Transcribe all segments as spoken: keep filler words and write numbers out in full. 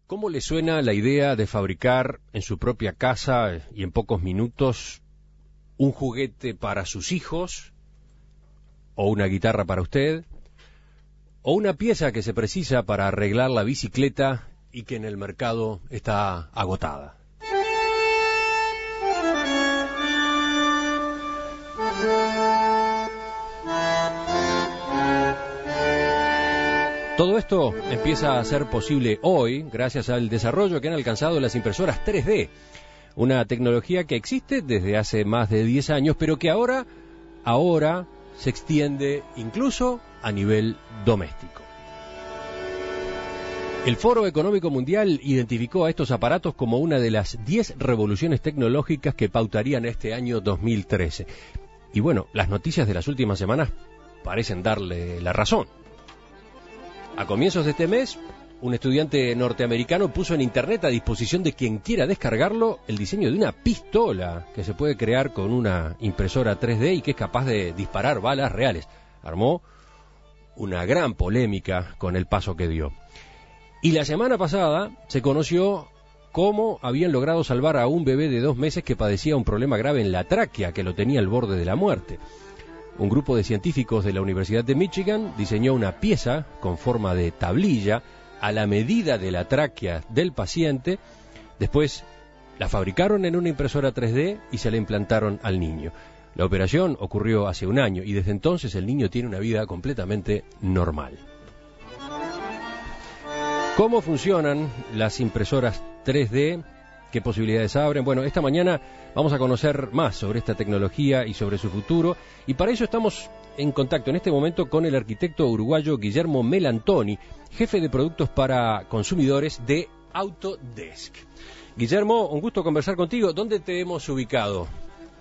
¿Cómo le suena la idea de fabricar en su propia casa y en pocos minutos un juguete para sus hijos, o una guitarra para usted, o una pieza que se precisa para arreglar la bicicleta y que en el mercado está agotada? Todo esto empieza a ser posible hoy gracias al desarrollo que han alcanzado las impresoras tres D, una tecnología que existe desde hace más de diez años, pero que ahora, ahora se extiende incluso a nivel doméstico. El Foro Económico Mundial identificó a estos aparatos como una de las diez revoluciones tecnológicas que pautarían este año dos mil trece. Y bueno, las noticias de las últimas semanas parecen darle la razón. A comienzos de este mes, un estudiante norteamericano puso en internet a disposición de quien quiera descargarlo el diseño de una pistola que se puede crear con una impresora tres D y que es capaz de disparar balas reales. Armó una gran polémica con el paso que dio. Y la semana pasada se conoció cómo habían logrado salvar a un bebé de dos meses que padecía un problema grave en la tráquea, que lo tenía al borde de la muerte. Un grupo de científicos de la Universidad de Michigan diseñó una pieza con forma de tablilla a la medida de la tráquea del paciente. Después la fabricaron en una impresora tres D y se la implantaron al niño. La operación ocurrió hace un año y desde entonces el niño tiene una vida completamente normal. ¿Cómo funcionan las impresoras tres D? ¿Qué posibilidades abren? Bueno, esta mañana vamos a conocer más sobre esta tecnología y sobre su futuro, y para eso estamos en contacto en este momento con el arquitecto uruguayo Guillermo Melantoni, jefe de productos para consumidores de Autodesk. Guillermo, un gusto conversar contigo. ¿Dónde te hemos ubicado?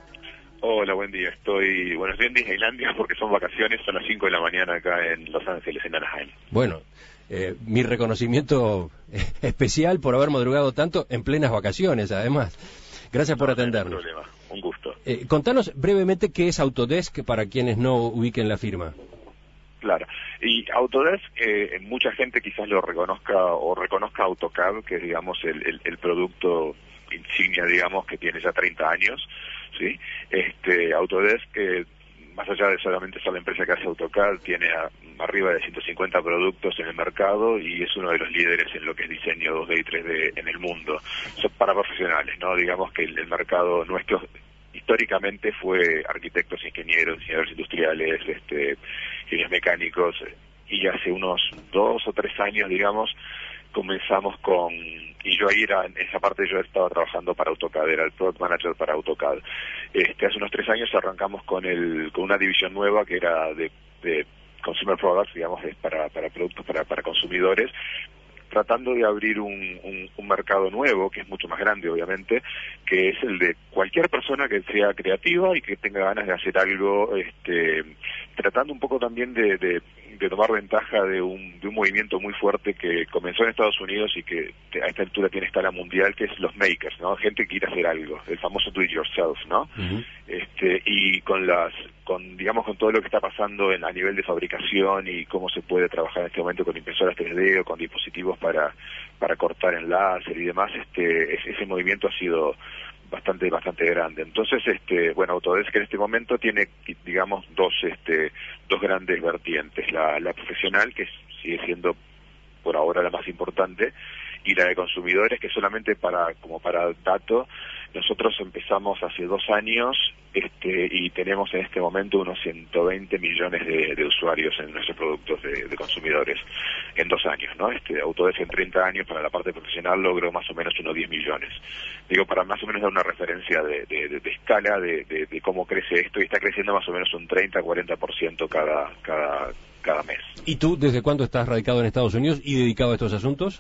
Hola, buen día. Estoy, bueno, estoy en Disneylandia porque son vacaciones, son las cinco de la mañana acá en Los Ángeles, en Anaheim. Bueno, eh, mi reconocimiento especial por haber madrugado tanto en plenas vacaciones, además. Gracias por no, atendernos. No hay problema, un gusto. Eh, contanos brevemente qué es Autodesk para quienes no ubiquen la firma. Claro, y Autodesk, eh, mucha gente quizás lo reconozca o reconozca AutoCAD, que es, digamos, el, el, el producto insignia, digamos, que tiene ya treinta años, ¿sí? Este, Autodesk, eh, más allá de solamente ser la empresa que hace AutoCAD, tiene a, arriba de ciento cincuenta productos en el mercado y es uno de los líderes en lo que es diseño dos D y tres D en el mundo. Son para profesionales, ¿no? Digamos que el, el mercado nuestro históricamente fue arquitectos, ingenieros, diseñadores industriales, este, ingenieros mecánicos, y hace unos dos o tres años, digamos, comenzamos con, y yo ahí era, en esa parte yo estaba trabajando para AutoCAD, era el Product Manager para AutoCAD. Este, hace unos tres años arrancamos con el, con una división nueva que era de, de Consumer Products, digamos, es para, para productos para, para consumidores, tratando de abrir un, un, un mercado nuevo, que es mucho más grande, obviamente, que es el de cualquier persona que sea creativa y que tenga ganas de hacer algo, este, tratando un poco también de, de, de tomar ventaja de un, de un movimiento muy fuerte que comenzó en Estados Unidos y que a esta altura tiene escala mundial, que es los makers, ¿no? Gente que quiere hacer algo, el famoso do it yourself, ¿no? Uh-huh. Este, y con las, con, digamos, con todo lo que está pasando en, a nivel de fabricación y cómo se puede trabajar en este momento con impresoras tres D o con dispositivos para, para cortar en láser y demás, este, ese movimiento ha sido bastante bastante grande. Entonces, este, bueno, Autodesk en este momento tiene, digamos, dos este dos grandes vertientes, la, la profesional, que sigue siendo por ahora la más importante, y la de consumidores, que solamente para, como para dato, nosotros empezamos hace dos años este, y tenemos en este momento unos ciento veinte millones de, de usuarios en nuestros productos de, de consumidores en dos años, ¿no? Este, Autodesk en treinta años para la parte profesional logró más o menos unos diez millones. Digo, para más o menos dar una referencia de, de, de, de escala de, de, de cómo crece esto, y está creciendo más o menos un treinta a cuarenta por ciento cada, cada, cada mes. ¿Y tú desde cuándo estás radicado en Estados Unidos y dedicado a estos asuntos?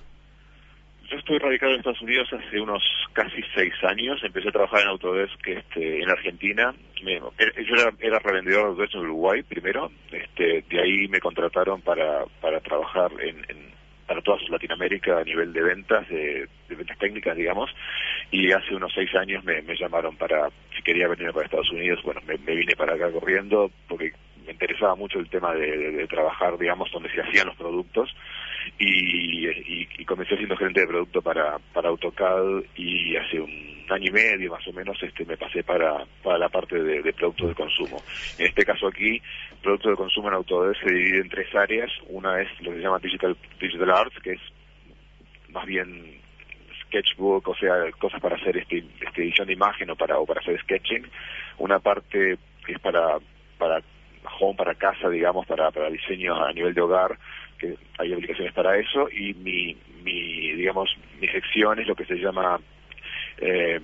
Yo estoy radicado en Estados Unidos hace unos casi seis años. Empecé a trabajar en Autodesk este, en Argentina. Me, yo era, era revendedor de Autodesk en Uruguay primero. Este, de ahí me contrataron para, para trabajar en, en, para toda Latinoamérica a nivel de ventas, de, de ventas técnicas, digamos. Y hace unos seis años me, me llamaron para, si quería venir para Estados Unidos. Bueno, me, me vine para acá corriendo porque me interesaba mucho el tema de, de, de trabajar, digamos, donde se hacían los productos. y, y, y comencé siendo gerente de producto para, para AutoCAD, y hace un año y medio más o menos este me pasé para, para la parte de, de productos de consumo. En este caso aquí, productos de consumo en Autodesk se divide en tres áreas. Una es lo que se llama Digital, Digital Arts, que es más bien sketchbook, o sea, cosas para hacer este, este edición de imagen o para, o para hacer sketching. Una parte que es para, para home, para casa, digamos, para, para diseño a nivel de hogar, que hay aplicaciones para eso, y mi, mi digamos, mi sección es lo que se llama eh,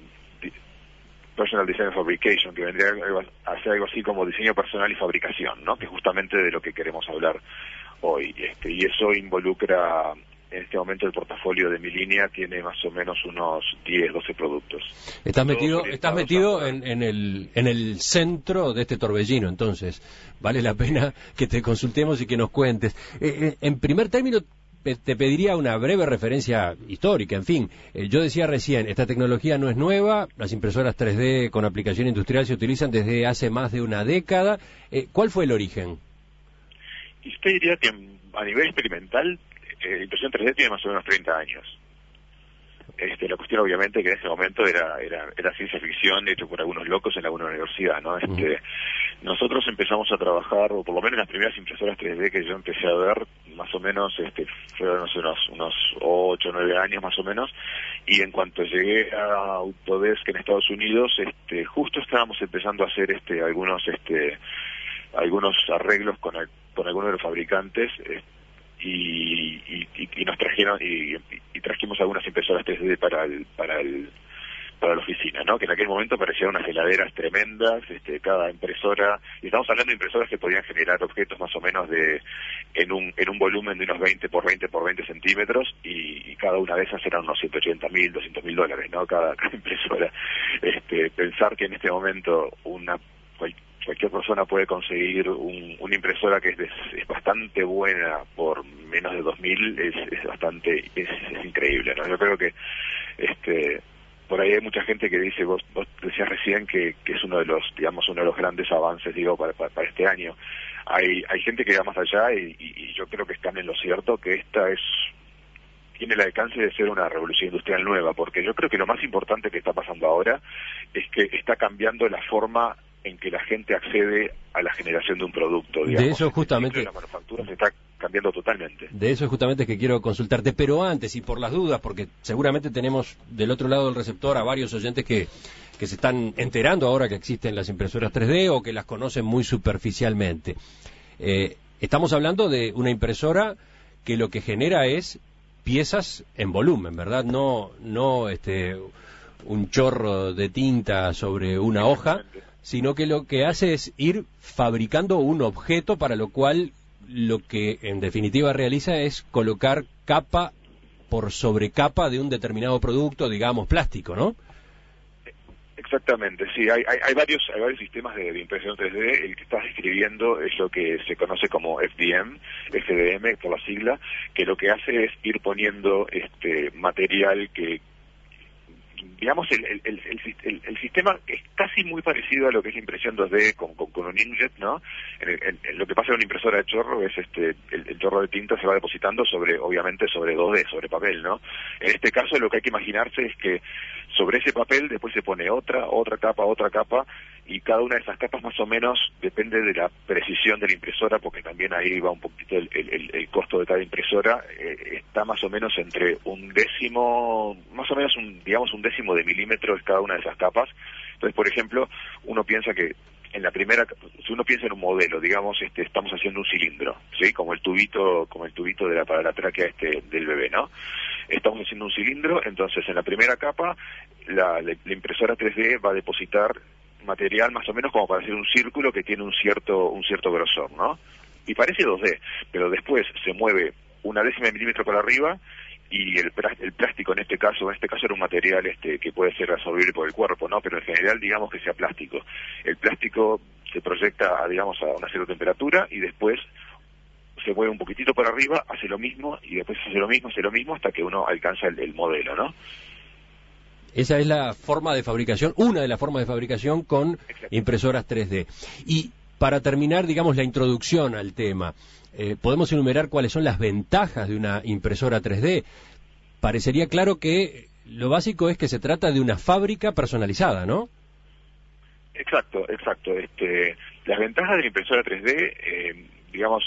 Personal Design and Fabrication, que vendría a ser algo así como diseño personal y fabricación, ¿no? Que es justamente de lo que queremos hablar hoy. Este, y eso involucra, en este momento el portafolio de mi línea tiene más o menos unos diez, doce productos. Estás metido, estás metido en, en, el, en el centro de este torbellino, entonces vale la pena que te consultemos y que nos cuentes. Eh, en primer término, te pediría una breve referencia histórica. En fin, eh, yo decía recién, esta tecnología no es nueva, las impresoras tres D con aplicación industrial se utilizan desde hace más de una década. Eh, ¿Cuál fue el origen? Y usted diría que a nivel experimental, eh, impresión tres D tiene más o menos treinta años. Este, la cuestión obviamente que en ese momento era, era, era ciencia ficción hecho por algunos locos en alguna universidad, ¿no? Este, uh-huh. Nosotros empezamos a trabajar, o por lo menos las primeras impresoras tres D que yo empecé a ver, más o menos, este, fueron no sé, unos, unos ocho o nueve años más o menos, y en cuanto llegué a Autodesk en Estados Unidos, este, justo estábamos empezando a hacer este, algunos, este, algunos arreglos con, el, con algunos de los fabricantes, este, Y, y, y nos trajeron y, y trajimos algunas impresoras tres D para el para el para la oficina, ¿no? Que en aquel momento parecían unas heladeras tremendas, este, cada impresora, y estamos hablando de impresoras que podían generar objetos más o menos de en un en un volumen de unos veinte por veinte por veinte centímetros, y, y cada una de esas eran unos ciento ochenta mil, doscientos mil dólares, ¿no? Cada, cada impresora. Este, pensar que en este momento una cualquier persona puede conseguir un, una impresora que es, de, es bastante buena por menos de dos mil, es, es bastante, es, es increíble, ¿no? Yo creo que este por ahí hay mucha gente que dice, vos, vos decías recién que, que es uno de los, digamos, uno de los grandes avances, digo, para, para, para este año. Hay, hay gente que va más allá y, y, y yo creo que están en lo cierto, que esta es tiene el alcance de ser una revolución industrial nueva, porque yo creo que lo más importante que está pasando ahora es que está cambiando la forma en que la gente accede a la generación de un producto. Digamos. De eso justamente... La manufactura se está cambiando totalmente. De eso justamente es que quiero consultarte, pero antes, y por las dudas, porque seguramente tenemos del otro lado del receptor a varios oyentes que, que se están enterando ahora que existen las impresoras tres D o que las conocen muy superficialmente. Eh, estamos hablando de una impresora que lo que genera es piezas en volumen, ¿verdad? No, no este, un chorro de tinta sobre una hoja, sino que lo que hace es ir fabricando un objeto para lo cual lo que en definitiva realiza es colocar capa por sobre capa de un determinado producto, digamos plástico, ¿no? Exactamente, sí, hay, hay, hay varios hay varios sistemas de, de impresión tres D. El que estás describiendo es lo que se conoce como F D M, F D M por la sigla, que lo que hace es ir poniendo este material que digamos, el, el, el, el, el sistema es casi muy parecido a lo que es impresión dos D con, con, con un inkjet, ¿no? En, en, en lo que pasa en una impresora de chorro es este el, el chorro de tinta se va depositando sobre, obviamente, sobre dos D, sobre papel, ¿no? En este caso lo que hay que imaginarse es que sobre ese papel después se pone otra, otra capa, otra capa, y cada una de esas capas más o menos depende de la precisión de la impresora, porque también ahí va un poquito el, el, el costo de cada impresora, eh, está más o menos entre un décimo, más o menos un, digamos un décimo de milímetro es cada una de esas capas. Entonces, por ejemplo, uno piensa que en la primera, si uno piensa en un modelo, digamos, este, estamos haciendo un cilindro, ¿sí? Como el tubito, como el tubito de la, para la tráquea este, del bebé, ¿no? Estamos haciendo un cilindro, entonces en la primera capa la, la, la impresora tres D va a depositar material más o menos como para hacer un círculo que tiene un cierto un cierto grosor, ¿no? Y parece dos D, pero después se mueve una décima de milímetro para arriba y el, el plástico en este caso, en este caso era un material este que puede ser absorbible por el cuerpo, ¿no? Pero en general digamos que sea plástico. El plástico se proyecta, a, digamos, a una cierta temperatura y después se mueve un poquitito para arriba, hace lo mismo y después hace lo mismo, hace lo mismo hasta que uno alcanza el, el modelo, ¿no? Esa es la forma de fabricación, una de las formas de fabricación con impresoras tres D. Y para terminar, digamos, la introducción al tema, eh, ¿podemos enumerar cuáles son las ventajas de una impresora tres D? Parecería claro que lo básico es que se trata de una fábrica personalizada, ¿no? Exacto, exacto. Este, las ventajas de la impresora tres D, eh, digamos,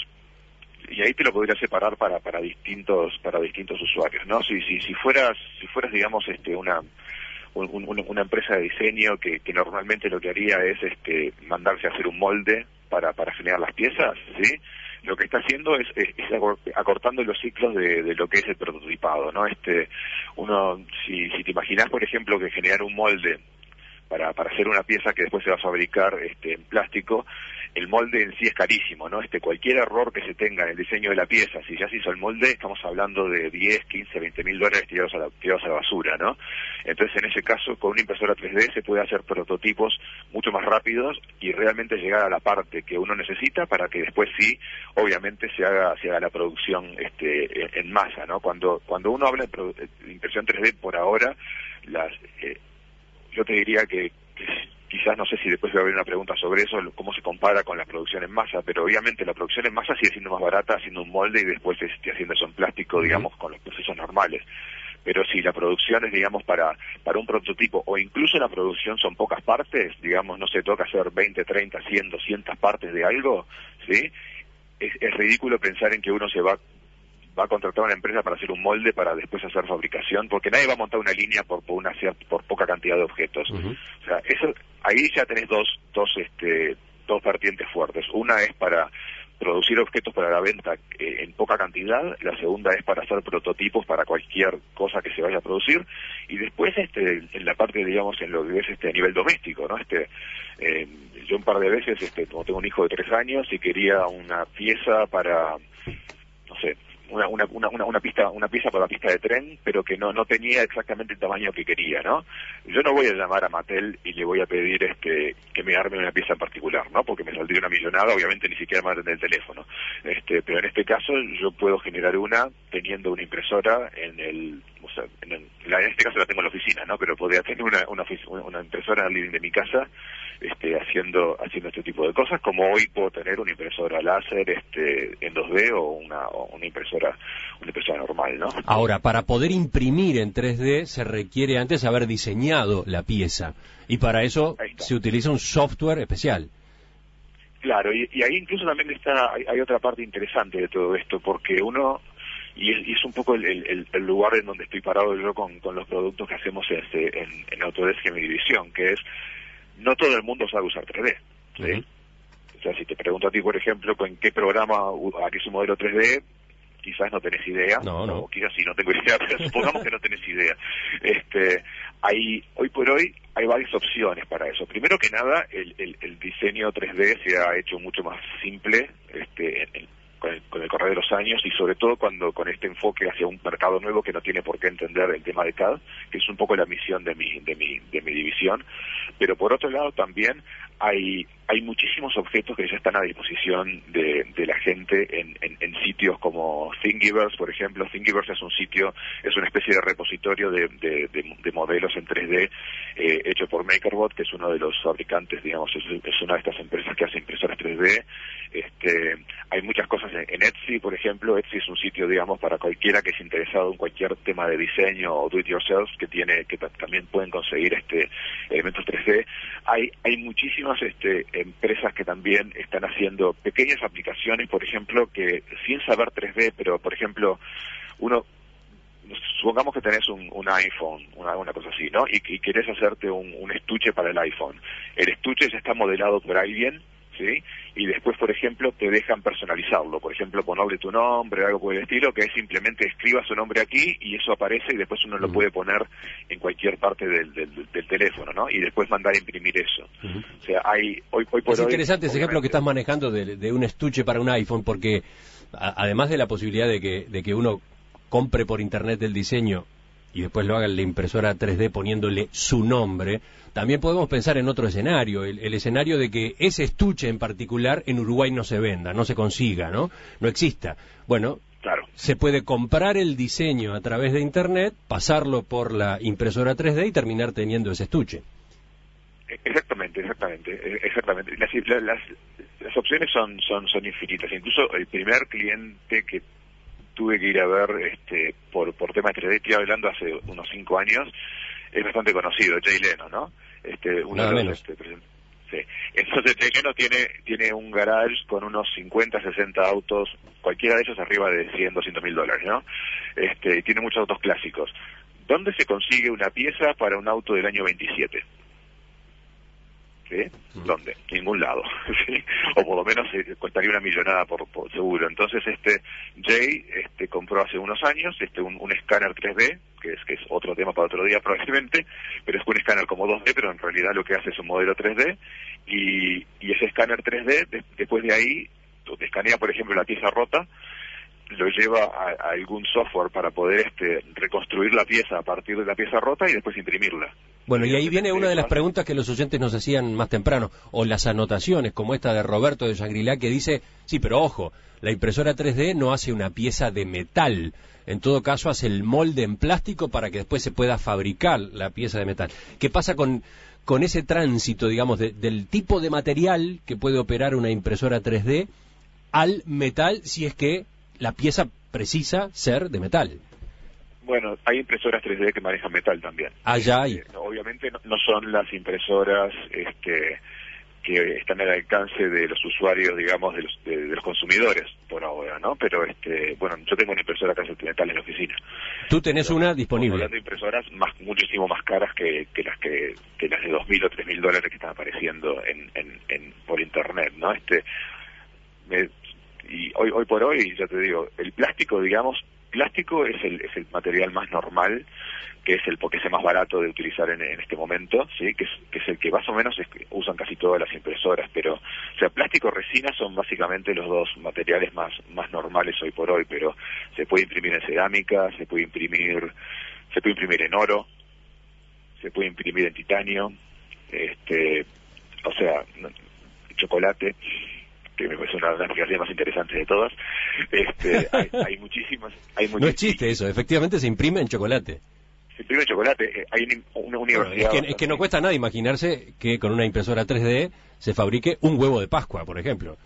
y ahí te lo podría separar para para distintos para distintos usuarios, ¿no? Si si si fueras si fueras digamos este una un, un, una empresa de diseño que, que normalmente lo que haría es este mandarse a hacer un molde para para generar las piezas, ¿sí? Lo que está haciendo es, es, es acortando los ciclos de, de lo que es el prototipado, ¿no? Este uno si si te imaginas, por ejemplo, que generar un molde para para hacer una pieza que después se va a fabricar este en plástico, el molde en sí es carísimo, ¿no? Este cualquier error que se tenga en el diseño de la pieza, si ya se hizo el molde, estamos hablando de diez, quince, veinte mil dólares tirados a la, tirados a la basura, ¿no? Entonces, en ese caso, con una impresora tres D se puede hacer prototipos mucho más rápidos y realmente llegar a la parte que uno necesita para que después sí, obviamente, se haga se haga la producción este en masa, ¿no? Cuando cuando uno habla de impresión tres D por ahora, las eh, yo te diría que, que quizás, no sé si después va a haber una pregunta sobre eso, cómo se compara con la producción en masa, pero obviamente la producción en masa sigue siendo más barata haciendo un molde y después este, haciendo eso en plástico, digamos, con los procesos normales. Pero si la producción es, digamos, para para un prototipo, o incluso la producción son pocas partes, digamos, no se toca hacer veinte, treinta, cien, doscientas partes de algo, ¿sí? Es, es ridículo pensar en que uno se va va a contratar a una empresa para hacer un molde para después hacer fabricación, porque nadie va a montar una línea por, por una por poca cantidad de objetos. Uh-huh. O sea, eso ahí ya tenés dos dos este dos vertientes fuertes. Una es para producir objetos para la venta eh, en poca cantidad, la segunda es para hacer prototipos para cualquier cosa que se vaya a producir, y después este en la parte, digamos, en lo que es este a nivel doméstico, ¿no? Este eh, yo un par de veces, este como tengo un hijo de tres años y quería una pieza para, no sé, Una, una, una, una pista, una pieza para la pista de tren, pero que no, no tenía exactamente el tamaño que quería, ¿no? Yo no voy a llamar a Mattel y le voy a pedir este que me arme una pieza en particular, ¿no? Porque me saldría una millonada, obviamente ni siquiera me va a atender el teléfono. Este, pero en este caso yo puedo generar una teniendo una impresora en el, o sea, en, el, en este caso la tengo en la oficina, ¿no? Pero podría tener una, una, una impresora en el living de mi casa, este, haciendo, haciendo este tipo de cosas, como hoy puedo tener una impresora láser, este, en dos D o una, o una impresora, una impresora normal, ¿no? Ahora, para poder imprimir en tres D se requiere antes haber diseñado la pieza, y para eso se utiliza un software especial. Claro, y, y ahí incluso también está, hay, hay otra parte interesante de todo esto, porque uno, y es, y es un poco el, el, el lugar en donde estoy parado yo con, con los productos que hacemos este, en, en Autodesk, en mi división, que es, no todo el mundo sabe usar tres D, ¿sí? Uh-huh. O sea, si te pregunto a ti, por ejemplo, ¿en qué programa harías un modelo tres D? Quizás no tenés idea, no, no. o quizás sí, no tengo idea, pero supongamos que no tenés idea. Este, hay, hoy por hoy hay varias opciones para eso. Primero que nada, el, el, el diseño tres D se ha hecho mucho más simple, este, en, en, con el, con el correr de los años, y sobre todo cuando con este enfoque hacia un mercado nuevo que no tiene por qué entender el tema de C A D, que es un poco la misión de mi de mi de mi división. Pero por otro lado también hay hay muchísimos objetos que ya están a disposición de, de la gente en, en, en sitios como Thingiverse, por ejemplo. Thingiverse es un sitio, es una especie de repositorio de, de, de, de modelos en tres D eh, hecho por MakerBot, que es uno de los fabricantes, digamos, es, es una de estas empresas que hace impresoras tres D. Este, hay muchas cosas en, en Etsy, por ejemplo. Etsy es un sitio, digamos, para cualquiera que esté interesado en cualquier tema de diseño o do it yourself, que tiene, que t- también pueden conseguir este elementos tres D. Hay, hay muchísimas este empresas que también están haciendo pequeñas aplicaciones, por ejemplo, que sin saber tres D, pero por ejemplo, uno, supongamos que tenés un, un iPhone, una, una cosa así, ¿no? Y, y querés hacerte un, un estuche para el iPhone. El estuche ya está modelado por alguien, ¿sí? Y después, por ejemplo, te dejan personalizarlo, por ejemplo, ponerle tu nombre, algo por el estilo, que es simplemente escriba su nombre aquí y eso aparece y después uno lo puede poner en cualquier parte del, del, del teléfono, ¿no? Y después mandar a imprimir eso. Uh-huh. O sea, hay hoy, hoy por es hoy... Es interesante ese ejemplo que estás manejando de, de un estuche para un iPhone, porque a, además de la posibilidad de que, de que uno compre por internet el diseño y después lo haga en la impresora tres D poniéndole su nombre, también podemos pensar en otro escenario, el, el escenario de que ese estuche en particular en Uruguay no se venda, no se consiga, ¿no? No exista. Bueno, claro, se puede comprar el diseño a través de internet, pasarlo por la impresora tres D y terminar teniendo ese estuche. Exactamente, exactamente, exactamente. Las, las, las opciones son, son, son infinitas. Incluso el primer cliente que tuve que ir a ver este, por, por temas de tres D, estoy hablando hace unos cinco años, es bastante conocido, Jay Leno, ¿no? Este, uno Nada de los, menos. Este, sí. Entonces Jay Leno tiene, tiene un garage con unos cincuenta, sesenta autos, cualquiera de ellos arriba de cien, doscientos mil dólares, ¿no? Este, tiene muchos autos clásicos. ¿Dónde se consigue una pieza para un auto del año veintisiete? ¿Sí? ¿Dónde? Ningún lado, ¿sí? O por lo menos eh, costaría una millonada por, por seguro. Entonces este Jay este compró hace unos años este un, un escáner tres D, que es que es otro tema para otro día probablemente, pero es un escáner como dos D, pero en realidad lo que hace es un modelo tres D, y, y ese escáner tres D de, después de ahí te escanea por ejemplo la pieza rota, lo lleva a, a algún software para poder este reconstruir la pieza a partir de la pieza rota y después imprimirla. Bueno, y ahí viene una de las preguntas que los oyentes nos hacían más temprano, o las anotaciones, como esta de Roberto de Shangri-La, que dice, sí, pero ojo, la impresora tres D no hace una pieza de metal, en todo caso hace el molde en plástico para que después se pueda fabricar la pieza de metal. ¿Qué pasa con, con ese tránsito, digamos, de, del tipo de material que puede operar una impresora tres D al metal, si es que la pieza precisa ser de metal? Bueno, hay impresoras tres D que manejan metal también. Ah, ya hay. Eh, no, obviamente no, no son las impresoras este, que están al alcance de los usuarios, digamos, de los, de, de los consumidores por ahora, ¿no? Pero, este, bueno, yo tengo una impresora que hace metal en la oficina. ¿Tú tenés Pero, una disponible? Hablando de impresoras más, muchísimo más caras que, que las que, que las de dos mil o tres mil dólares que están apareciendo en, en, en, por internet, ¿no? Este, me, y hoy, hoy por hoy, ya te digo, el plástico, digamos, plástico es el, es el material más normal, que es el porque es el más barato de utilizar en, en este momento, sí, que es, que es el que más o menos es, usan casi todas las impresoras, pero, o sea, plástico, resina son básicamente los dos materiales más, más normales hoy por hoy, pero se puede imprimir en cerámica, se puede imprimir, se puede imprimir en oro, se puede imprimir en titanio, este, o sea, chocolate, que me parece una de las aplicaciones más interesantes de todas. Este, hay, hay muchísimas, hay muchísimas. No es chiste eso, efectivamente se imprime en chocolate. Se imprime en chocolate. Eh, hay una universidad. Bueno, es, que, es que no cuesta nada imaginarse que con una impresora tres D se fabrique un huevo de Pascua, por ejemplo.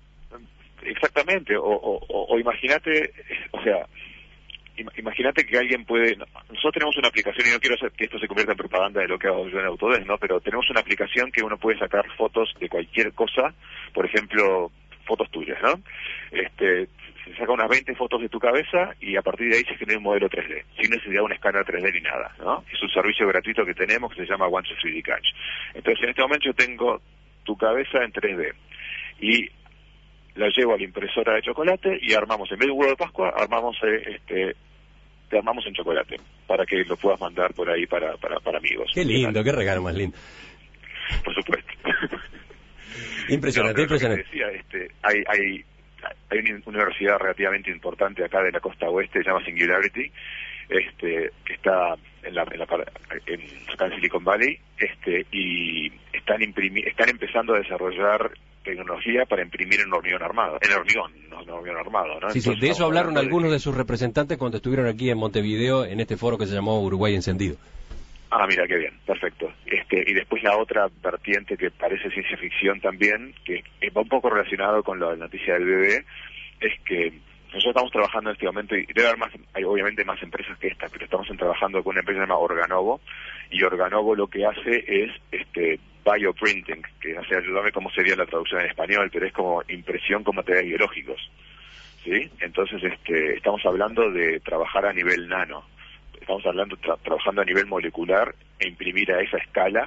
Exactamente. O, o, o, o imagínate, o sea, imagínate que alguien puede. Nosotros tenemos una aplicación, y no quiero hacer que esto se convierta en propaganda de lo que hago yo en Autodesk, ¿no? Pero tenemos una aplicación que uno puede sacar fotos de cualquier cosa, por ejemplo, fotos tuyas, ¿no? Este, se saca unas veinte fotos de tu cabeza y a partir de ahí se genera un modelo tres D, sin necesidad de un escáner tres D ni nada, ¿no? Es un servicio gratuito que tenemos que se llama One to tres D Catch. Entonces, en este momento yo tengo tu cabeza en tres D y la llevo a la impresora de chocolate y armamos, en vez de un huevo de Pascua, armamos eh, este te armamos en chocolate para que lo puedas mandar por ahí para, para, para amigos. Qué lindo, qué regalo más lindo. Por supuesto. Impresionante, no, impresionante. Decía, este, hay, hay, hay una universidad relativamente importante acá de la costa oeste, se llama Singularity, este, que está en la, en la en, acá en Silicon Valley, este, y están imprimi, están empezando a desarrollar tecnología para imprimir en hormigón armado, en hormigón, no en hormigón armado, ¿no? Sí, sí, de eso hablaron algunos de... de sus representantes cuando estuvieron aquí en Montevideo en este foro que se llamó Uruguay Encendido. Ah, mira, qué bien, perfecto. Este, y después la otra vertiente que parece ciencia ficción también, que va un poco relacionado con la noticia del bebé, es que nosotros estamos trabajando en este momento, y debe haber más, hay obviamente más empresas que esta, pero estamos trabajando con una empresa llamada Organovo, y Organovo lo que hace es este bioprinting, que no sé, ayúdame cómo sería la traducción en español, pero es como impresión con materiales biológicos, ¿sí? Entonces, este, estamos hablando de trabajar a nivel nano, estamos hablando tra trabajando a nivel molecular e imprimir a esa escala,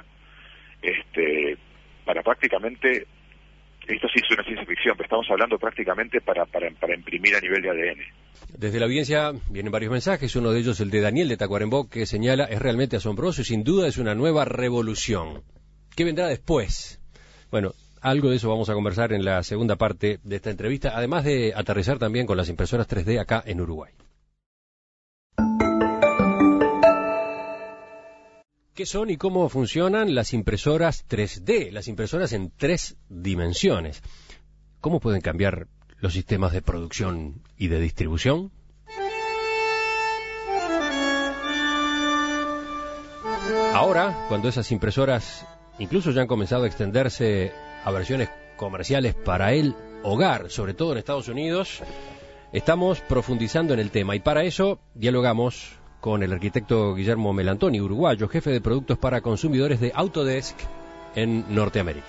este, para prácticamente, esto sí es una ciencia ficción, pero estamos hablando prácticamente para, para, para imprimir a nivel de A D N. Desde la audiencia vienen varios mensajes, uno de ellos el de Daniel de Tacuarembó, que señala, es realmente asombroso y sin duda es una nueva revolución. ¿Qué vendrá después? Bueno, algo de eso vamos a conversar en la segunda parte de esta entrevista, además de aterrizar también con las impresoras tres D acá en Uruguay. ¿Qué son y cómo funcionan las impresoras tres D, las impresoras en tres dimensiones? ¿Cómo pueden cambiar los sistemas de producción y de distribución? Ahora, cuando esas impresoras incluso ya han comenzado a extenderse a versiones comerciales para el hogar, sobre todo en Estados Unidos. Estamos profundizando en el tema y para eso dialogamos con el arquitecto Guillermo Melantoni, uruguayo, jefe de productos para consumidores de Autodesk en Norteamérica.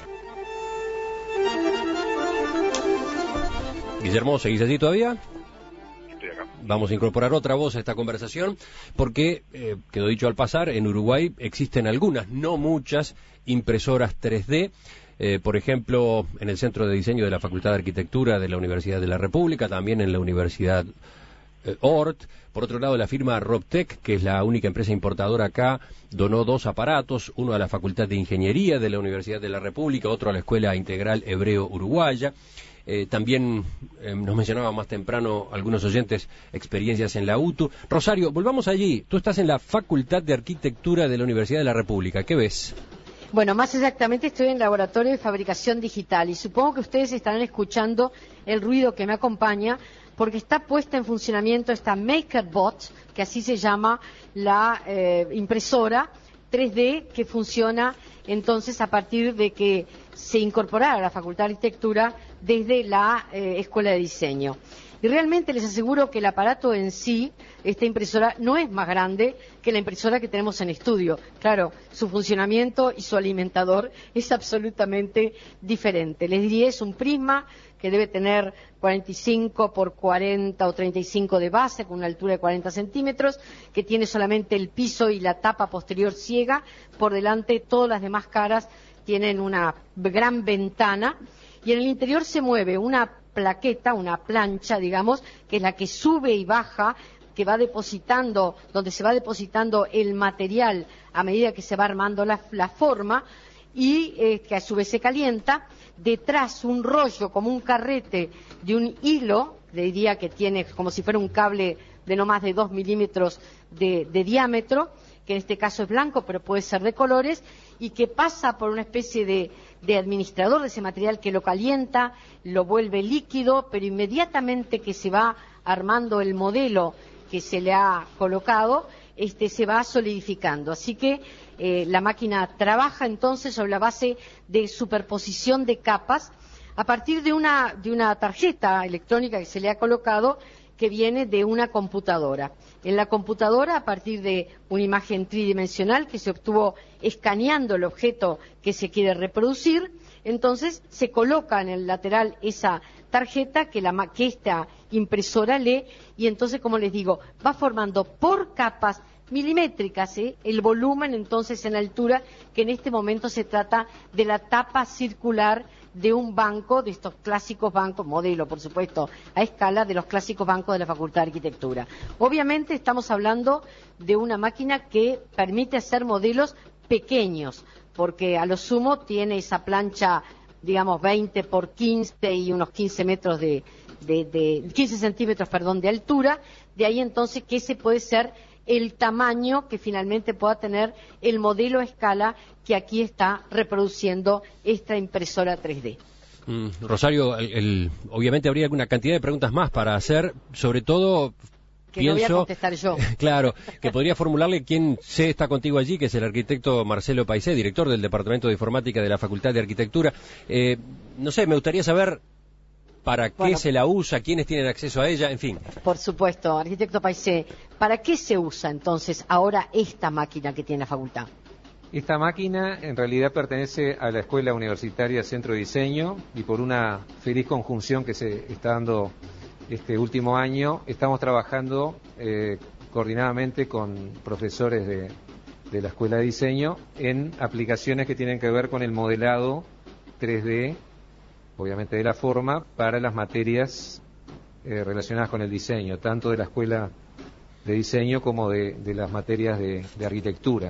Guillermo, ¿seguís allí todavía? Estoy acá. Vamos a incorporar otra voz a esta conversación porque, eh, quedó dicho al pasar, en Uruguay existen algunas, no muchas, impresoras tres D. Eh, por ejemplo, en el Centro de Diseño de la Facultad de Arquitectura de la Universidad de la República, también en la Universidad eh, Ort. Por otro lado, la firma Robtech, que es la única empresa importadora acá, donó dos aparatos, uno a la Facultad de Ingeniería de la Universidad de la República, otro a la Escuela Integral Hebreo Uruguaya. Eh, también eh, nos mencionaban más temprano algunos oyentes experiencias en la U T U. Rosario, volvamos allí. Tú estás en la Facultad de Arquitectura de la Universidad de la República. ¿Qué ves? Bueno, más exactamente estoy en el laboratorio de fabricación digital y supongo que ustedes estarán escuchando el ruido que me acompaña porque está puesta en funcionamiento esta MakerBot, que así se llama la eh, impresora tres D que funciona entonces a partir de que se incorporara a la Facultad de Arquitectura desde la eh, Escuela de Diseño. Y realmente les aseguro que el aparato en sí, esta impresora, no es más grande que la impresora que tenemos en estudio. Claro, su funcionamiento y su alimentador es absolutamente diferente. Les diría, es un prisma que debe tener cuarenta y cinco por cuarenta o treinta y cinco de base, con una altura de cuarenta centímetros, que tiene solamente el piso y la tapa posterior ciega. Por delante, todas las demás caras tienen una gran ventana. Y en el interior se mueve una plaqueta, una plancha, digamos, que es la que sube y baja, que va depositando, donde se va depositando el material a medida que se va armando la, la forma, y eh, que a su vez se calienta. Detrás un rollo, como un carrete de un hilo, le diría que tiene como si fuera un cable de no más de dos milímetros de, de diámetro, que en este caso es blanco, pero puede ser de colores, y que pasa por una especie de, de administrador de ese material que lo calienta, lo vuelve líquido, pero inmediatamente que se va armando el modelo que se le ha colocado, este se va solidificando. Así que eh, la máquina trabaja entonces sobre la base de superposición de capas a partir de una, de una tarjeta electrónica que se le ha colocado, que viene de una computadora. En la computadora, a partir de una imagen tridimensional que se obtuvo escaneando el objeto que se quiere reproducir, entonces se coloca en el lateral esa tarjeta que, la, que esta impresora lee, y entonces, como les digo, va formando por capas milimétricas ¿eh? el volumen entonces en altura, que en este momento se trata de la tapa circular de un banco, de estos clásicos bancos, modelo por supuesto, a escala de los clásicos bancos de la Facultad de Arquitectura. Obviamente estamos hablando de una máquina que permite hacer modelos pequeños, porque a lo sumo tiene esa plancha, digamos, veinte por quince y unos quince metros de, de, de quince centímetros, perdón, de altura. De ahí entonces que ese puede ser el tamaño que finalmente pueda tener el modelo a escala que aquí está reproduciendo esta impresora tres D. Mm, Rosario, el, el, obviamente habría una cantidad de preguntas más para hacer, sobre todo que pienso, no voy a contestar yo. Claro, que podría formularle quien sé está contigo allí, que es el arquitecto Marcelo Paisé, director del Departamento de Informática de la Facultad de Arquitectura. Eh, no sé, me gustaría saber para qué bueno, se la usa, quiénes tienen acceso a ella, en fin. Por supuesto, arquitecto Paisé, ¿para qué se usa entonces ahora esta máquina que tiene la facultad? Esta máquina en realidad pertenece a la Escuela Universitaria Centro de Diseño, y por una feliz conjunción que se está dando este último año, estamos trabajando eh, coordinadamente con profesores de, de la Escuela de Diseño en aplicaciones que tienen que ver con el modelado tres D, obviamente de la forma, para las materias eh, relacionadas con el diseño, tanto de la Escuela de Diseño como de, de las materias de, de arquitectura.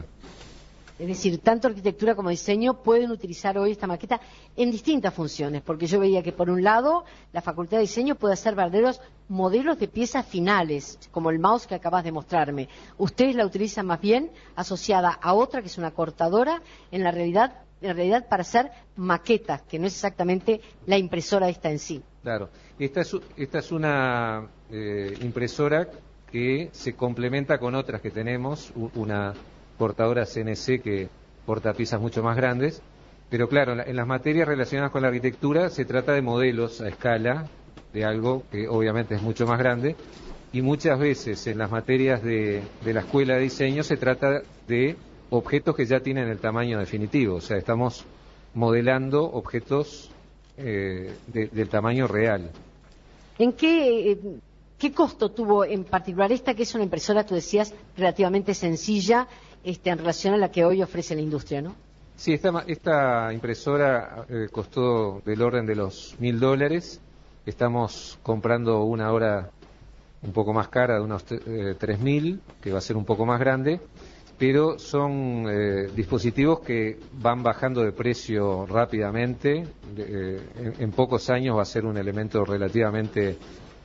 Es decir, tanto arquitectura como diseño pueden utilizar hoy esta maqueta en distintas funciones, porque yo veía que por un lado la Facultad de Diseño puede hacer verdaderos modelos de piezas finales, como el mouse que acabas de mostrarme. Ustedes la utilizan más bien asociada a otra, que es una cortadora, en la realidad, en realidad para hacer maquetas, que no es exactamente la impresora esta en sí. Claro, esta es, esta es una eh, impresora que se complementa con otras que tenemos, una cortadora C N C que corta piezas mucho más grandes, Pero claro, en, la, en las materias relacionadas con la arquitectura se trata de modelos a escala, de algo que obviamente es mucho más grande, y muchas veces en las materias de, de la escuela de diseño se trata de objetos que ya tienen el tamaño definitivo, o sea, estamos modelando objetos eh, de, del tamaño real. ¿En qué, eh, qué costo tuvo en particular esta, que es una impresora, tú decías, relativamente sencilla este, en relación a la que hoy ofrece la industria, ¿no? Sí, esta, esta impresora eh, costó del orden de los mil dólares. Estamos comprando una ahora un poco más cara, de unos eh, tres mil, que va a ser un poco más grande, pero son eh, dispositivos que van bajando de precio rápidamente. Eh, en, en pocos años va a ser un elemento relativamente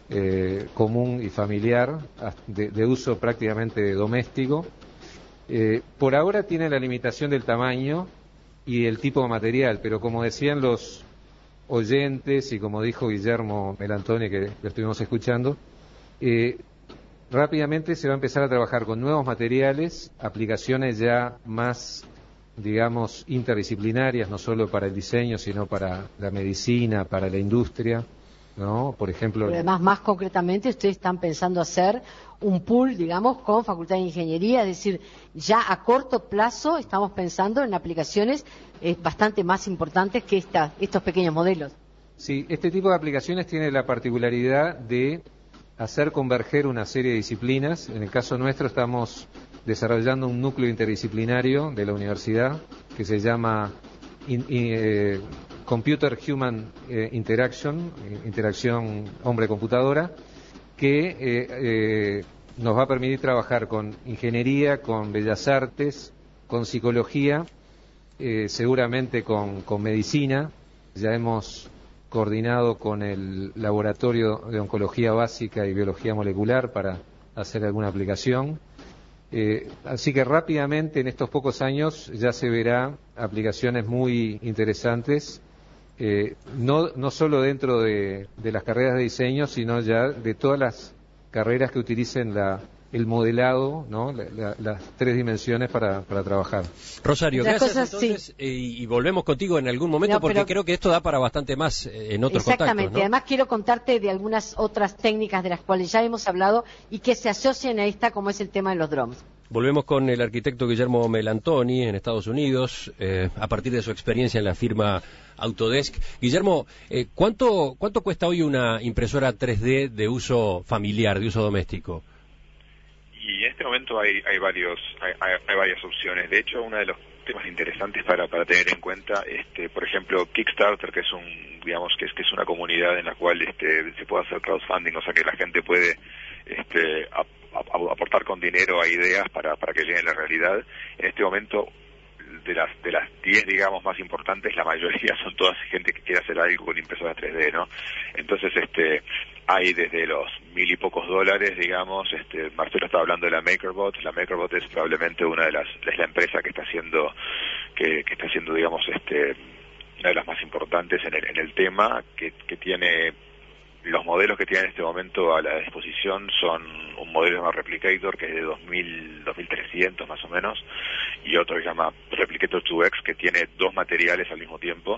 eh, común y familiar, de, de uso prácticamente doméstico. Eh, por ahora tiene la limitación del tamaño y el tipo de material, pero como decían los oyentes y como dijo Guillermo Melantoni, que lo estuvimos escuchando, eh, rápidamente se va a empezar a trabajar con nuevos materiales, aplicaciones ya más, digamos, interdisciplinarias, no solo para el diseño, sino para la medicina, para la industria, ¿no? Por ejemplo... Pero además, más concretamente, ustedes están pensando hacer un pool, digamos, con Facultad de Ingeniería, es decir, ya a corto plazo estamos pensando en aplicaciones eh, bastante más importantes que esta, estos pequeños modelos. Sí, este tipo de aplicaciones tiene la particularidad de hacer converger una serie de disciplinas. En el caso nuestro estamos desarrollando un núcleo interdisciplinario de la universidad que se llama in, in, eh, Computer Human eh, Interaction, interacción hombre-computadora, que eh, eh, nos va a permitir trabajar con ingeniería, con bellas artes, con psicología, eh, seguramente con, con medicina. Ya hemos coordinado con el Laboratorio de Oncología Básica y Biología Molecular para hacer alguna aplicación. Eh, así que rápidamente en estos pocos años ya se verá aplicaciones muy interesantes, eh, no, no solo dentro de, de las carreras de diseño, sino ya de todas las carreras que utilicen la, el modelado, ¿no? La, la, las tres dimensiones para, para trabajar. Rosario, Las gracias cosas, entonces, sí. eh, y volvemos contigo en algún momento, No, porque pero... creo que esto da para bastante más eh, en otros Exactamente. contactos, ¿no? Además quiero contarte de algunas otras técnicas de las cuales ya hemos hablado y que se asocian a esta, como es el tema de los drones. Volvemos con el arquitecto Guillermo Melantoni en Estados Unidos, eh, a partir de su experiencia en la firma Autodesk. Guillermo, eh, ¿cuánto, ¿cuánto cuesta hoy una impresora tres D de uso familiar, de uso doméstico? Y en este momento hay, hay varios hay, hay, hay varias opciones. De hecho, uno de los temas interesantes para, para tener en cuenta, este, por ejemplo, Kickstarter, que es un, digamos, que es que es una comunidad en la cual este, se puede hacer crowdfunding, o sea que la gente puede este, a, a, aportar con dinero a ideas para, para que lleguen a la realidad. En este momento, de las de las diez, digamos, más importantes, la mayoría son todas gente que quiere hacer algo con impresoras tres D, ¿no? Entonces, este, hay desde los mil y pocos dólares, digamos, este, Marcelo estaba hablando de la MakerBot. La MakerBot es probablemente una de las, es la empresa que está haciendo, que, que está haciendo, digamos, este, una de las más importantes en el, en el tema, que, que tiene, los modelos que tiene en este momento a la disposición son un modelo llamado Replicator, que es de dos mil, dos mil trescientos más o menos, y otro que se llama Replicator dos X, que tiene dos materiales al mismo tiempo,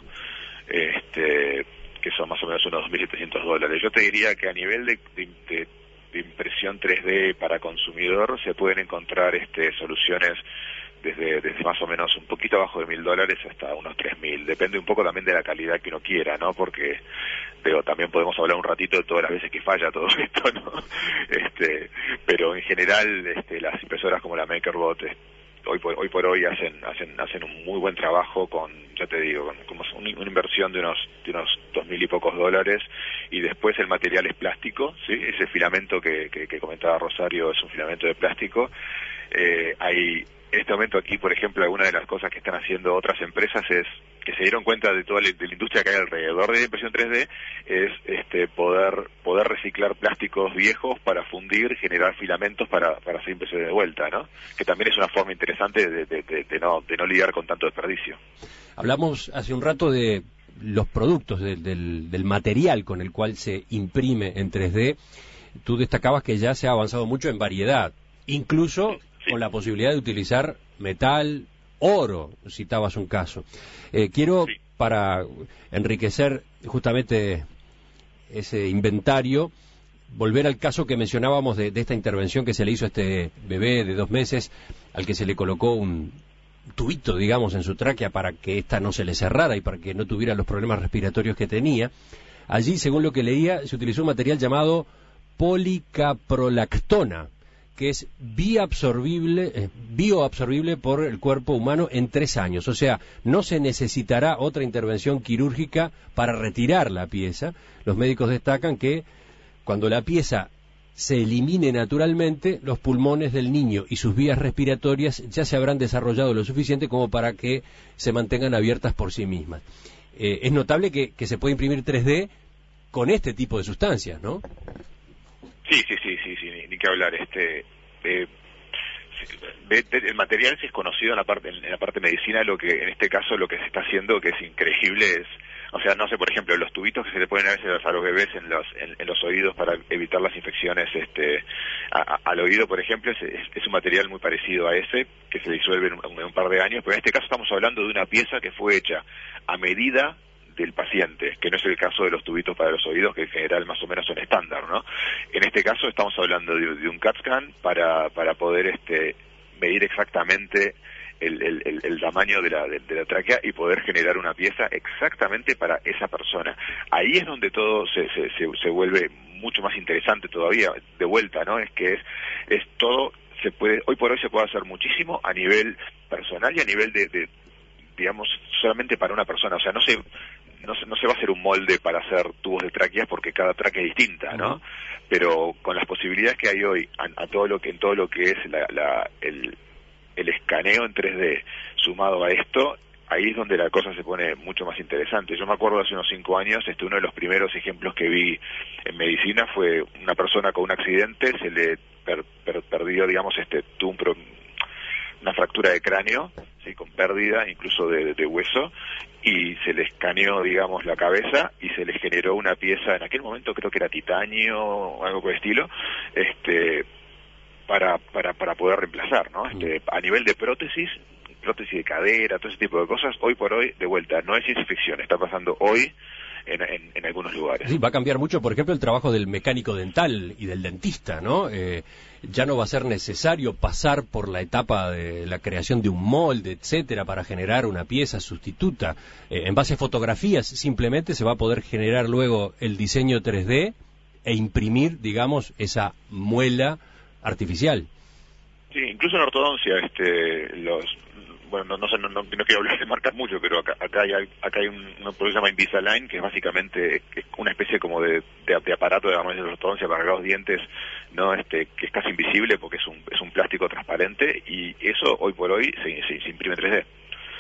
este, que son más o menos unos dos mil setecientos dólares. Yo te diría que a nivel de, de, de impresión tres D para consumidor se pueden encontrar este, soluciones desde, desde más o menos un poquito abajo de mil dólares hasta unos tres mil. Depende un poco también de la calidad que uno quiera, ¿no? Porque, pero también podemos hablar un ratito de todas las veces que falla todo esto, ¿no? Este, pero en general, este, las impresoras como la MakerBot, hoy por hoy por hoy hacen hacen hacen un muy buen trabajo con, ya te digo, con como una, una inversión de unos de unos dos mil y pocos dólares, y después el material es plástico, sí, ese filamento que, que, que comentaba Rosario es un filamento de plástico. Eh, hay en este momento aquí, por ejemplo, alguna de las cosas que están haciendo otras empresas es que se dieron cuenta de toda la, de la industria que hay alrededor de la impresión tres D, es este poder poder reciclar plásticos viejos para fundir, generar filamentos para, para hacer impresiones de vuelta, ¿no? Que también es una forma interesante de, de, de, de, no, de no lidiar con tanto desperdicio. Hablamos hace un rato de los productos, de, del, del material con el cual se imprime en tres D. Tú destacabas que ya se ha avanzado mucho en variedad, incluso sí, sí. con la posibilidad de utilizar metal, oro, citabas un caso. Eh, quiero, Sí. para enriquecer justamente ese inventario, volver al caso que mencionábamos de, de esta intervención que se le hizo a este bebé de dos meses, al que se le colocó un tubito, digamos, en su tráquea para que ésta no se le cerrara y para que no tuviera los problemas respiratorios que tenía. Allí, según lo que leía, se utilizó un material llamado policaprolactona, que es bioabsorbible, eh, bioabsorbible por el cuerpo humano en tres años. O sea, no se necesitará otra intervención quirúrgica para retirar la pieza. Los médicos destacan que cuando la pieza se elimine naturalmente, los pulmones del niño y sus vías respiratorias ya se habrán desarrollado lo suficiente como para que se mantengan abiertas por sí mismas. Eh, es notable que, que se puede imprimir tres D con este tipo de sustancias, ¿no? Sí, sí, sí, sí, sí, ni, ni que hablar. Este, eh, de, de, el material sí es conocido en la parte en la parte medicina. Lo que en este caso lo que se está haciendo, que es increíble, es, o sea, no sé, por ejemplo, los tubitos que se le ponen a veces a los bebés en los en, en los oídos para evitar las infecciones, este, a, a, al oído, por ejemplo, es, es, es un material muy parecido a ese que se disuelve en un, en un par de años. Pero en este caso estamos hablando de una pieza que fue hecha a medida del paciente, que no es el caso de los tubitos para los oídos, que en general más o menos son estándar, ¿no? En este caso estamos hablando de, de un CAT scan para para poder este medir exactamente el, el, el, el tamaño de la, de, de la tráquea y poder generar una pieza exactamente para esa persona. Ahí es donde todo se, se, se, se vuelve mucho más interesante todavía, de vuelta, ¿no? Es que es, es todo, se puede, hoy por hoy se puede hacer muchísimo a nivel personal y a nivel de, de digamos, solamente para una persona. O sea, no se, no se, no se va a hacer un molde para hacer tubos de tráqueas porque cada tráquea es distinta, ¿no? Uh-huh. Pero con las posibilidades que hay hoy, a, a todo lo que, en todo lo que es la, la, el, el escaneo en tres D sumado a esto, ahí es donde la cosa se pone mucho más interesante. Yo me acuerdo hace unos cinco años, este, uno de los primeros ejemplos que vi en medicina fue una persona con un accidente, se le per, per, perdió, digamos, este, tuvo un pro, una fractura de cráneo, sí, con pérdida incluso de, de hueso, y se le escaneó, digamos, la cabeza y se le generó una pieza, en aquel momento creo que era titanio o algo por el estilo, este, para para para poder reemplazar, ¿no? Este, a nivel de prótesis, prótesis de cadera, todo ese tipo de cosas, hoy por hoy, de vuelta, no es ciencia ficción, está pasando hoy en, en, en algunos lugares. Sí, va a cambiar mucho, por ejemplo, el trabajo del mecánico dental y del dentista, ¿no? Eh, ya no va a ser necesario pasar por la etapa de la creación de un molde, etcétera, para generar una pieza sustituta. Eh, en base a fotografías, simplemente se va a poder generar luego el diseño tres D e imprimir, digamos, esa muela artificial. Sí, incluso en ortodoncia, este, los, bueno, no, no sé, no, no, no quiero hablar de marcas mucho, pero acá, acá hay, acá hay un, un producto que se llama Invisalign, que es básicamente es una especie como de, de, de aparato de, de ortodoncia para los dientes, no, este, que es casi invisible porque es un, es un plástico transparente, y eso hoy por hoy se, se, se imprime en tres D.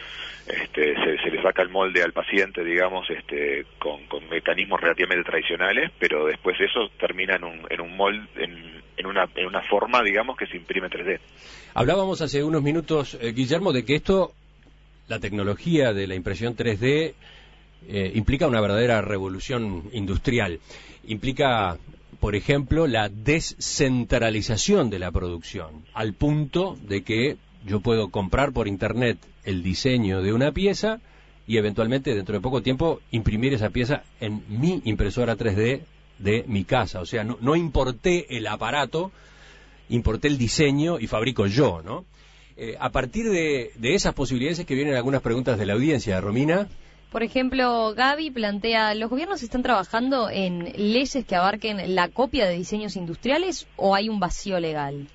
Este, se, se le saca el molde al paciente, digamos, este, con, con mecanismos relativamente tradicionales, pero después eso termina en un, en un molde, en, en una, en una forma, digamos, que se imprime en tres D. Hablábamos hace unos minutos, eh, Guillermo, de que esto, la tecnología de la impresión tres D, eh, implica una verdadera revolución industrial. Implica, por ejemplo, la descentralización de la producción, al punto de que yo puedo comprar por internet el diseño de una pieza y eventualmente dentro de poco tiempo imprimir esa pieza en mi impresora tres D de mi casa. O sea, no, no importé el aparato, importé el diseño y fabrico yo, ¿no? Eh, a partir de, de esas posibilidades es que vienen algunas preguntas de la audiencia. Romina. Por ejemplo, Gaby plantea, ¿los gobiernos están trabajando en leyes que abarquen la copia de diseños industriales o hay un vacío legal?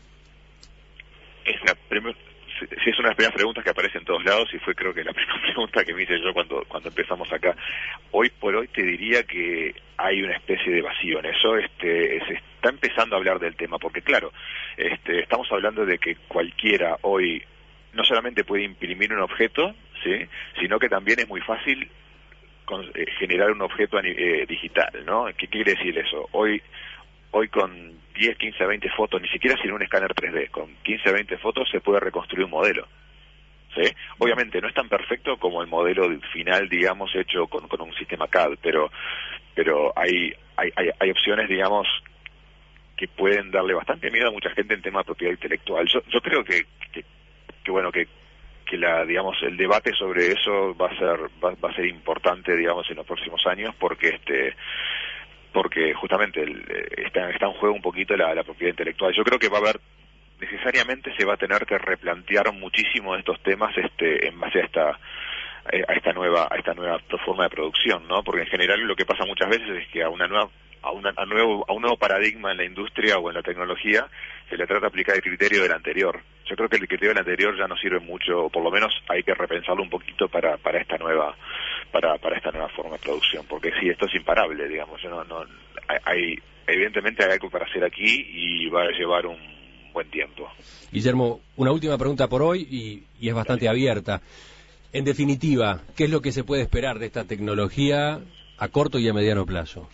Es la primera, sí, es una de las primeras preguntas que aparece en todos lados y fue creo que la primera pregunta que me hice yo cuando cuando empezamos acá. Hoy por hoy te diría que hay una especie de vacío en eso. Este, se está empezando a hablar del tema porque claro, este, estamos hablando de que cualquiera hoy no solamente puede imprimir un objeto, sí, sino que también es muy fácil con, eh, generar un objeto eh, digital, ¿no? ¿Qué quiere decir eso? Hoy Hoy con diez, quince, veinte fotos, ni siquiera sin un escáner tres D, con quince, veinte fotos se puede reconstruir un modelo, ¿sí? Obviamente no es tan perfecto como el modelo final, digamos, hecho con, con un sistema C A D, pero pero hay, hay, hay, hay opciones, digamos, que pueden darle bastante miedo a mucha gente en tema de propiedad intelectual. Yo, yo creo que, que, que bueno, que, que la, digamos, el debate sobre eso va a ser, va, va a ser importante, digamos, en los próximos años, porque este, porque justamente el, está, está en juego un poquito la, la propiedad intelectual. Yo creo que va a haber, necesariamente se va a tener que replantear muchísimo estos temas, este, en base a esta, a esta nueva, a esta nueva forma de producción, ¿no? Porque en general lo que pasa muchas veces es que a una nueva A, una, a, nuevo, a un nuevo paradigma en la industria o en la tecnología se le trata de aplicar el criterio del anterior. Yo creo que el criterio del anterior ya no sirve mucho, o por lo menos hay que repensarlo un poquito para para esta nueva para para esta nueva forma de producción, porque sí, esto es imparable, digamos. No, no, hay, evidentemente hay algo para hacer aquí y va a llevar un buen tiempo. Guillermo, una última pregunta por hoy y, y es bastante abierta. En definitiva, ¿qué es lo que se puede esperar de esta tecnología a corto y a mediano plazo?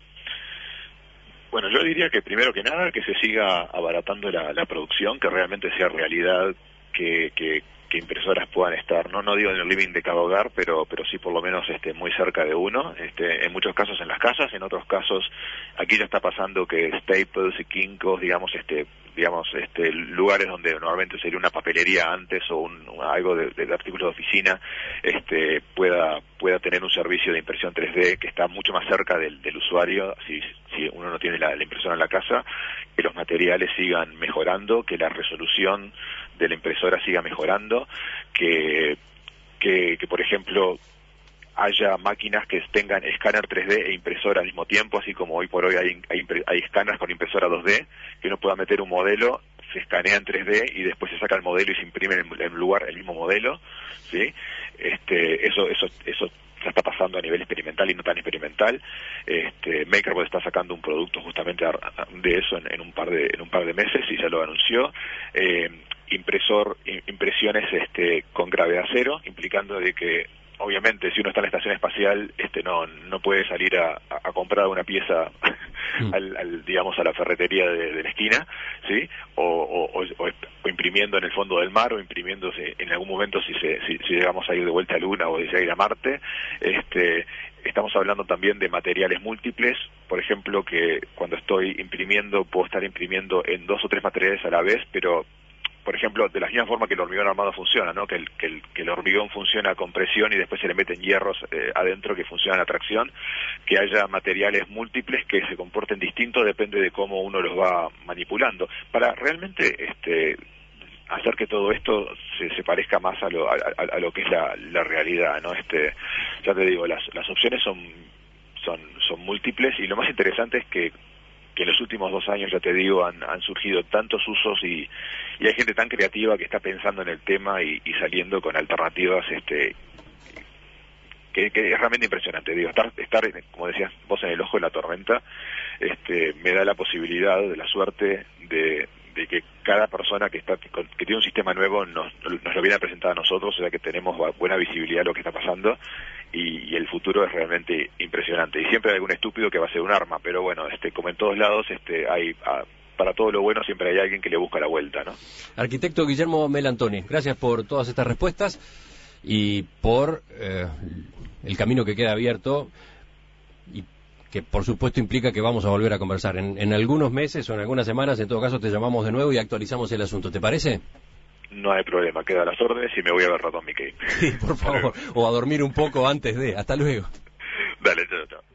Bueno, yo diría que primero que nada que se siga abaratando la, la producción, que realmente sea realidad que, que, que impresoras puedan estar, no no digo en el living de cada hogar, pero pero sí por lo menos este muy cerca de uno, este en muchos casos en las casas, en otros casos aquí ya está pasando que Staples y Kinko's, digamos este digamos este lugares donde normalmente sería una papelería antes o un, algo de, de artículos de oficina, este pueda pueda tener un servicio de impresión tres D que está mucho más cerca del, del usuario, si si uno no tiene la, la impresora en la casa, que los materiales sigan mejorando, que la resolución de la impresora siga mejorando, que que, que por ejemplo haya máquinas que tengan escáner tres D e impresora al mismo tiempo, así como hoy por hoy hay, hay, hay escáneres con impresora dos D, que uno pueda meter un modelo, se escanea en tres D y después se saca el modelo y se imprime en el lugar el mismo modelo, ¿sí? Este, eso, eso, eso ya está pasando a nivel experimental y no tan experimental. Este, MakerBot está sacando un producto justamente de eso en, en un par de en un par de meses y ya lo anunció. Eh, impresor, impresiones este, con gravedad cero, implicando de que obviamente si uno está en la estación espacial este no no puede salir a, a comprar una pieza al, al digamos a la ferretería de, de la esquina, sí, o, o, o, o imprimiendo en el fondo del mar, o imprimiéndose en algún momento si se si, si llegamos a ir de vuelta a Luna o si a ir a Marte. Este estamos hablando también de materiales múltiples, por ejemplo, que cuando estoy imprimiendo puedo estar imprimiendo en dos o tres materiales a la vez, pero por ejemplo, de la misma forma que el hormigón armado funciona, ¿no? Que el, que el, que el hormigón funciona con presión y después se le meten hierros eh, adentro que funcionan a tracción, que haya materiales múltiples que se comporten distintos, depende de cómo uno los va manipulando, para realmente este hacer que todo esto se, se parezca más a lo, a, a, a lo que es la, la realidad, ¿no? Este, ya te digo, las, las opciones son, son, son múltiples y lo más interesante es que que en los últimos dos años, ya te digo, han, han surgido tantos usos y, y hay gente tan creativa que está pensando en el tema y, y saliendo con alternativas este que, que es realmente impresionante. Digo, estar, estar, como decías vos, en el ojo de la tormenta, este me da la posibilidad, de la suerte de, de que cada persona que está que tiene un sistema nuevo nos, nos lo viene a presentar a nosotros, o sea que tenemos buena visibilidad de lo que está pasando. Y, y el futuro es realmente impresionante. Y siempre hay algún estúpido que va a ser un arma, pero bueno, este como en todos lados, este hay a, para todo lo bueno siempre hay alguien que le busca la vuelta, ¿no? Arquitecto Guillermo Melantoni, gracias por todas estas respuestas y por eh, el camino que queda abierto y que por supuesto implica que vamos a volver a conversar. En, en algunos meses o en algunas semanas, en todo caso, te llamamos de nuevo y actualizamos el asunto. ¿Te parece? No hay problema, queda a las órdenes y me voy a ver ratón Mickey. Sí, por favor, o a dormir un poco antes de. Hasta luego. Dale, chao, chao.